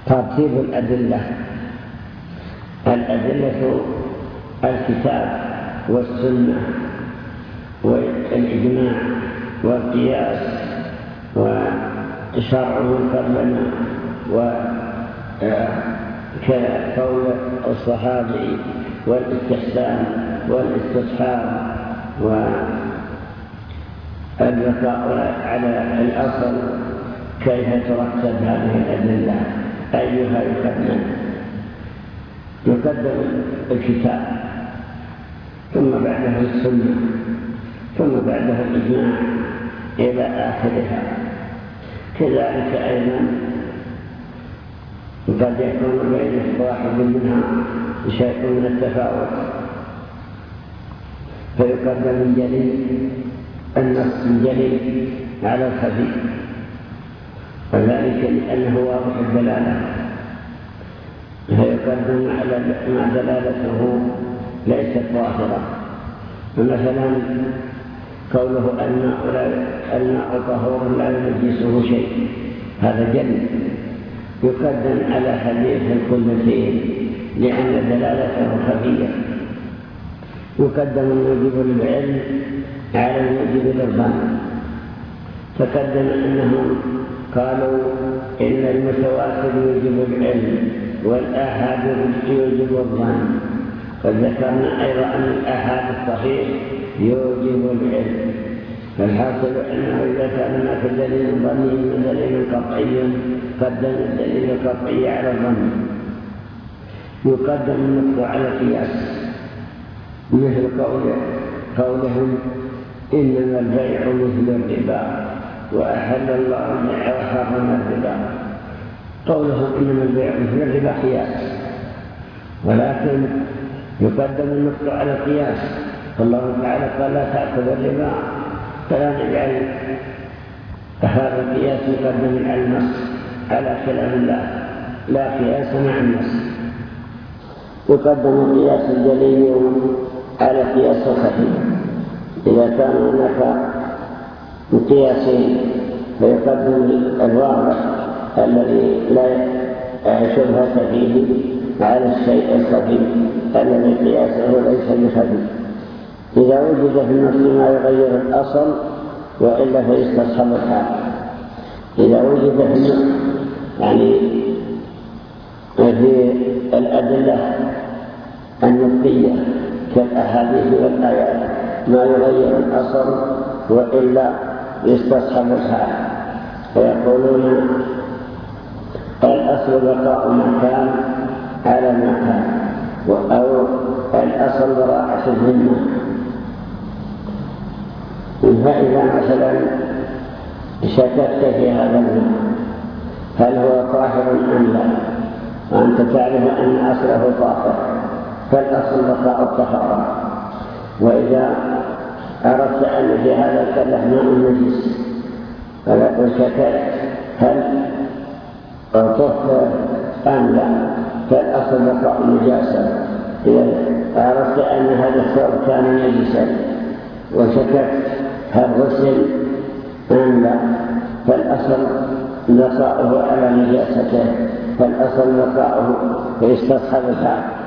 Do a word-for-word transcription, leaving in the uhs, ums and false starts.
ترتيب الأدلة. الأدلة الكتاب والسنة والإجماع والقياس وشرع من قبلنا وقول الصحابي والاستحسان والاستصحاب والبقاء على الأصل. كيف ترتب هذه الأدلة؟ أيها يقدم؟ يقدم الكتاب، ثم بعده السنة، ثم بعده الإجماع إلى آخرها. كذلك أيضا قد يكون بين واحد منها شيء من التفاوت، فيقدم الجلي النص الجلي على الخفي، وذلك لأنه واضح الدلالة، فيقدم على ما دلالته ليست ظاهرة. فمثلا قوله الماء طهور لا ينجسه شيء، هذا جل، يقدم على حديث القلتين لأن دلالته خفية. يقدم الموجب للعلم على الموجب للظن. تقدم أنهم قالوا إن المتواتر يوجب العلم والآحاد يوجب الظن. قد ذكرنا أيضا أن الآحاد الصحيح يوجب العلم. فالحاصل أنه إذا كان ما في دليل ظني من دليل قطعي قدم الدليل القطعي على الظن. يقدم النطق على القياس، مثل قوله قولهم إنما البيع مثل الربا وأحل الله البيع وحرم الربا. قولهم إنما البيع مثل الربا قياس، ولكن يقدم النطق على القياس. فالله تعالى قال لا تأكل الربا، فلا نجعل هذا القياس مقدم على النص على كلام الله، لا قياس مع النص. يقدم القياس الجلي على قياس الخفي. إذا كان هناك قياسين فيقدم الواضح الذي لا شبهة فيه على الشيء الخفي الذي قياسه ليس بخفي. إذا وجد في النص ما يغير الأصل وإلا فيستصحب الحال. إذا وجد في النص يعني في الأدلة النصية كالأحاديث والآيات ما يغير الأصل وإلا يستصحب الحال، فيقولون الأصل بقاء ما كان على ما كان، أو الأصل براءة الذمة. فإذا مثلا شككت في هذا الماء هل هو طاهر أم لا، وأنت تعرف أن أصله طاهر، فالأصل بقاء الطهارة. وإذا عرفت أن في هذا الكلح ماء نجس وشككت هل طهر أم لا، فالأصل بقاء النجاسة. إذا عرفت أن هذا الثوب كان نجسا وشككت هل غسل أم لا، فالأصل بقاؤه على نجاسته، فالأصل بقاؤه فيستصحب الحال.